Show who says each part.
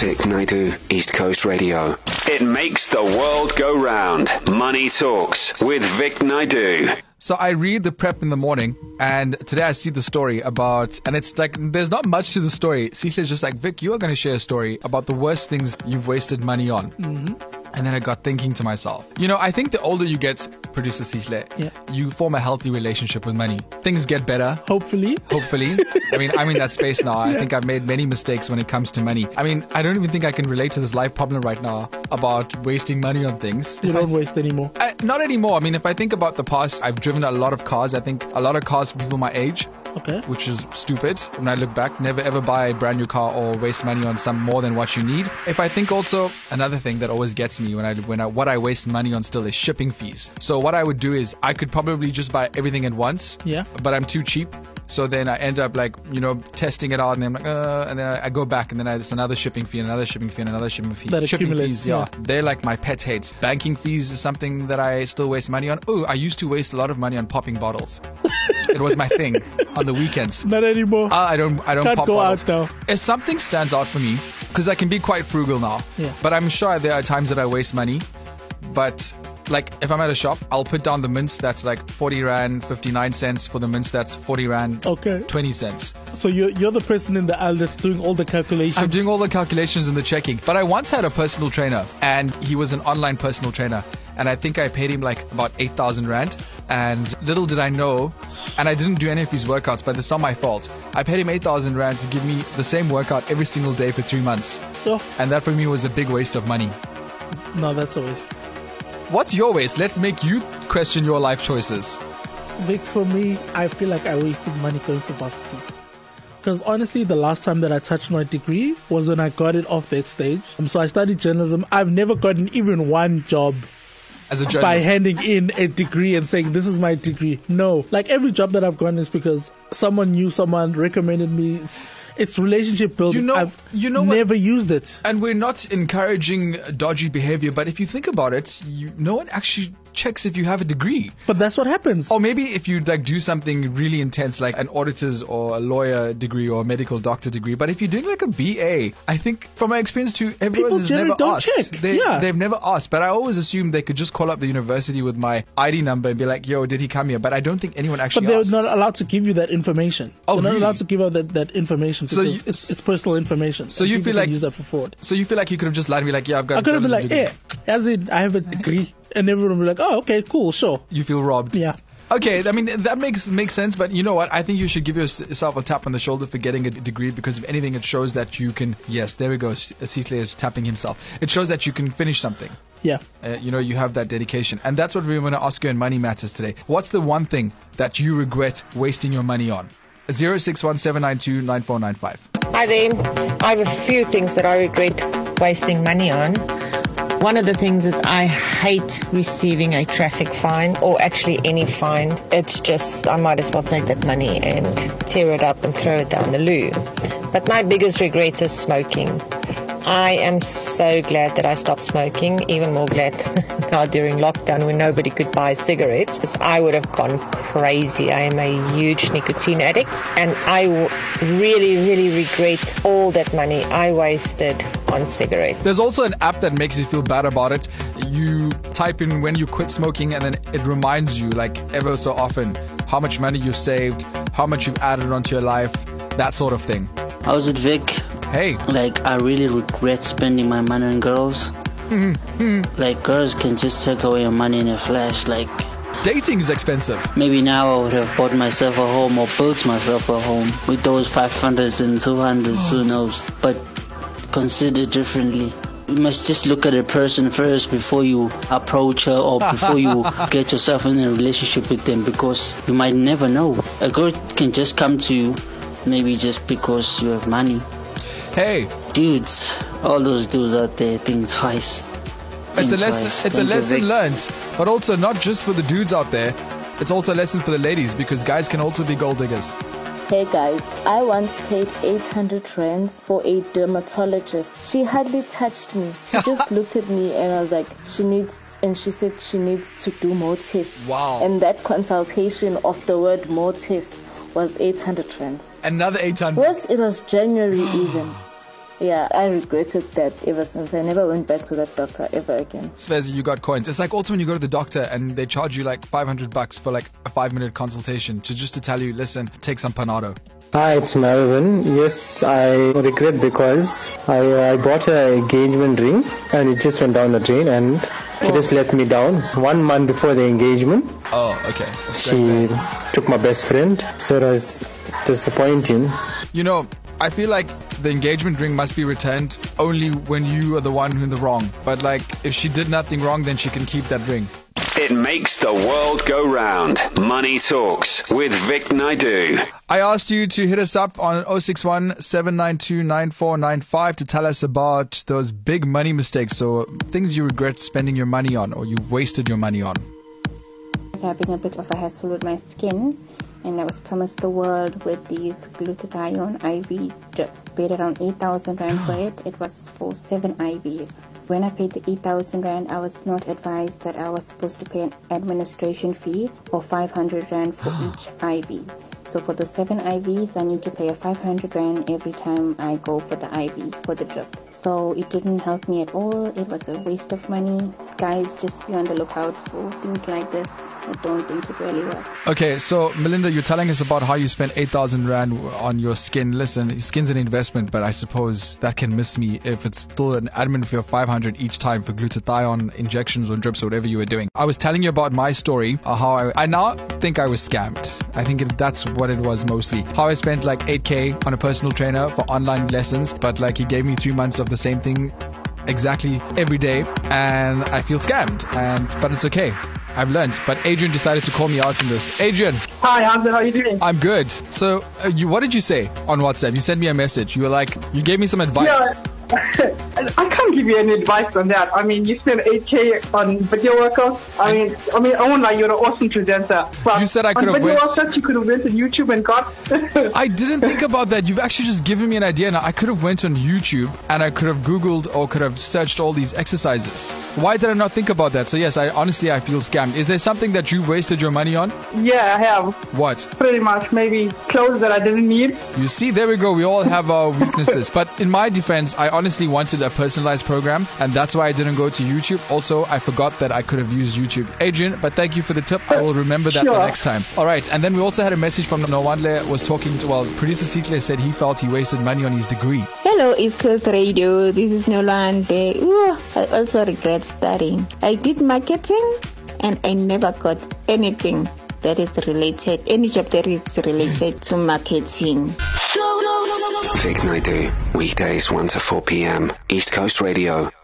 Speaker 1: Vic Naidu, East Coast Radio. It makes the world go round. Money Talks with Vic Naidu.
Speaker 2: So I read the prep in the morning, and today I see the story about, and it's like, there's not much to the story. Sihle is just like, Vic, you are going to share a story about the worst things you've wasted money on.
Speaker 3: Mm-hmm.
Speaker 2: And then I got thinking to myself, I think the older you get, producer Sihle, you form a healthy relationship with money. Things get better.
Speaker 3: Hopefully.
Speaker 2: I mean, I'm in that space now. I think I've made many mistakes when it comes to money. I mean, I don't even think I can relate to this life problem right now about wasting money on things.
Speaker 3: You don't waste anymore.
Speaker 2: Not anymore. I mean, if I think about the past, I've driven a lot of cars. I think a lot of cars for people my age.
Speaker 3: Okay.
Speaker 2: Which is stupid. When I look back, never ever buy a brand new car or waste money on some more than what you need. If I think also, another thing that always gets me what I waste money on still is shipping fees. So what I would do is I could probably just buy everything at once.
Speaker 3: Yeah.
Speaker 2: But I'm too cheap. So then I end up testing it out, and then I'm like, and then I go back, and then there's another shipping fee, and another shipping fee, and another shipping fee.
Speaker 3: That
Speaker 2: shipping
Speaker 3: accumulates,
Speaker 2: fees, they're like my pet hates. Banking fees is something that I still waste money on. Oh, I used to waste a lot of money on popping bottles. It was my thing on the weekends.
Speaker 3: Not anymore.
Speaker 2: I don't
Speaker 3: Can't
Speaker 2: pop
Speaker 3: go
Speaker 2: bottles.
Speaker 3: out now.
Speaker 2: If something stands out for me, because I can be quite frugal now, but I'm sure there are times that I waste money. But like if I'm at a shop, I'll put down the mints that's like 40 Rand 59 cents for the mints that's 40 Rand 20 cents.
Speaker 3: So you're the person in the aisle that's doing all the calculations.
Speaker 2: I'm doing all the calculations and the checking. But I once had a personal trainer, and he was an online personal trainer, and I think I paid him like about 8,000 Rand. And little did I know, and I didn't do any of his workouts, but it's not my fault. I paid him 8,000 Rand to give me the same workout every single day for 3 months.
Speaker 3: Oh.
Speaker 2: And that for me was a big waste of money.
Speaker 3: No, that's a waste.
Speaker 2: What's your waste? Let's make you question your life choices.
Speaker 3: Vic, for me, I feel like I wasted money going to varsity. Because honestly, the last time that I touched my degree was when I got it off that stage. So I studied journalism. I've never gotten even one job
Speaker 2: as a journalist
Speaker 3: by handing in a degree and saying, this is my degree. No. Like every job that I've gotten is because someone knew someone, recommended me. It's relationship building. I've never used it.
Speaker 2: And we're not encouraging dodgy behavior, but if you think about it, no one actually checks if you have a degree.
Speaker 3: But that's what happens.
Speaker 2: Or maybe if you do something really intense, like an auditor's or a lawyer degree or a medical doctor degree. But if you're doing like a BA, I think from my experience too, everyone has never asked.
Speaker 3: Check.
Speaker 2: They've never asked. But I always assumed they could just call up the university with my ID number and be like, yo, did he come here? But I don't think anyone actually asked.
Speaker 3: But they're not allowed to give you that information.
Speaker 2: Oh,
Speaker 3: they're
Speaker 2: really?
Speaker 3: not allowed to give out that information because it's personal information.
Speaker 2: So you feel like
Speaker 3: use that for fraud.
Speaker 2: So you feel like you could have just lied and be like, yeah, I've got.
Speaker 3: I could have been like, as in I have a degree, and everyone would be like, oh, okay, cool, sure.
Speaker 2: You feel robbed.
Speaker 3: Yeah.
Speaker 2: Okay, I mean, that makes sense, but you know what? I think you should give yourself a tap on the shoulder for getting a degree, because if anything, it shows that you can, yes, there we go, Sihle is tapping himself. It shows that you can finish something.
Speaker 3: Yeah.
Speaker 2: You have that dedication. And that's what we want to ask you in Money Matters today. What's the one thing that you regret wasting your money on? 0617929495.
Speaker 4: Hi there. I have a few things that I regret wasting money on. One of the things is I hate receiving a traffic fine, or actually any fine. It's just, I might as well take that money and tear it up and throw it down the loo. But my biggest regret is smoking. I am so glad that I stopped smoking, even more glad now during lockdown when nobody could buy cigarettes, because I would have gone crazy. I am a huge nicotine addict, and I really, really regret all that money I wasted on cigarettes.
Speaker 2: There's also an app that makes you feel bad about it. You type in when you quit smoking, and then it reminds you, like ever so often, how much money you saved, how much you've added onto your life, that sort of thing.
Speaker 5: How's it, Vic?
Speaker 2: Hey.
Speaker 5: Like, I really regret spending my money on girls. Like, girls can just take away your money in a flash. Like,
Speaker 2: dating is expensive.
Speaker 5: Maybe now I would have bought myself a home or built myself a home with those 500s and 200s, who knows. But consider differently. You must just look at a person first before you approach her or before you get yourself in a relationship with them, because you might never know. A girl can just come to you maybe just because you have money.
Speaker 2: Hey,
Speaker 5: dudes, all those dudes out there, think twice.
Speaker 2: It's a lesson learned, but also not just for the dudes out there. It's also a lesson for the ladies, because guys can also be gold diggers.
Speaker 6: Hey guys, I once paid 800 rands for a dermatologist. She hardly touched me. She just looked at me and I was like, she said she needs to do more tests.
Speaker 2: Wow.
Speaker 6: And that consultation of the word more tests was 800 rands.
Speaker 2: Another 800.
Speaker 6: Worse, it was January even. Yeah, I regretted that ever since. I never went back to that doctor ever again.
Speaker 2: Svezi, you got coins. It's like also when you go to the doctor and they charge you like $500 for like a 5-minute consultation just to tell you, listen, take some Panado.
Speaker 7: Hi, it's Melvin. Yes, I regret because I bought an engagement ring and it just went down the drain and it just let me down. 1 month before the engagement.
Speaker 2: Oh, okay.
Speaker 7: She took my best friend, so it was disappointing.
Speaker 2: You know, I feel like the engagement ring must be returned only when you are the one in the wrong. But like, if she did nothing wrong, then she can keep that ring.
Speaker 1: It makes the world go round. Money Talks with Vic Naidu.
Speaker 2: I asked you to hit us up on 061-792-9495 to tell us about those big money mistakes or things you regret spending your money on or you've wasted your money on.
Speaker 8: I was having a bit of a hassle with my skin, and I was promised the world with these glutathione IV drip. Paid around 8,000 Rand for it. It was for 7 IVs. When I paid the 8,000 Rand, I was not advised that I was supposed to pay an administration fee of 500 Rand for each IV. So for the 7 IVs, I need to pay a 500 Rand every time I go for the IV, for the drip. So it didn't help me at all. It was a waste of money. Guys, just be on the lookout for things like this. I don't think it really works.
Speaker 2: Okay, so Melinda, you're telling us about how you spent 8,000 Rand on your skin. Listen, your skin's an investment, but I suppose that can miss me if it's still an admin fee of 500 each time for glutathione injections or drips or whatever you were doing. I was telling you about my story, how I now think I was scammed. I think that's what it was mostly. How I spent like 8K on a personal trainer for online lessons, but like he gave me 3 months of the same thing exactly every day, and I feel scammed. But it's okay. I've learned. But Adrian decided to call me out on this. Adrian.
Speaker 9: Hi, Hamza. How are you doing?
Speaker 2: I'm good. So, what did you say on WhatsApp? You sent me a message. You were like, you gave me some advice.
Speaker 9: Yeah. I can't give you any advice on that. I mean, you spent 8K on video workouts. I mean, I won't lie, you're an awesome presenter. But
Speaker 2: you said I could have
Speaker 9: went. On video workouts, you could have went on YouTube and got.
Speaker 2: I didn't think about that. You've actually just given me an idea now. I could have went on YouTube and I could have Googled or could have searched all these exercises. Why did I not think about that? So yes, I feel scammed. Is there something that you've wasted your money on?
Speaker 9: Yeah, I have.
Speaker 2: What?
Speaker 9: Pretty much. Maybe clothes that I didn't need.
Speaker 2: You see, there we go. We all have our weaknesses. But in my defense, I honestly wanted a personalized program, and that's why I didn't go to YouTube. Also, I forgot that I could have used YouTube. Adrian, but thank you for the tip. I will remember that the next time. All right, and then we also had a message from Nowandle was talking to, producer Sikle said he felt he wasted money on his degree.
Speaker 10: Hello, East Coast Radio. This is Nolande. I also regret studying. I did marketing, and I never got anything that is related, any job that is related to marketing.
Speaker 1: Vic Naidu, weekdays 1 to 4 p.m. East Coast Radio.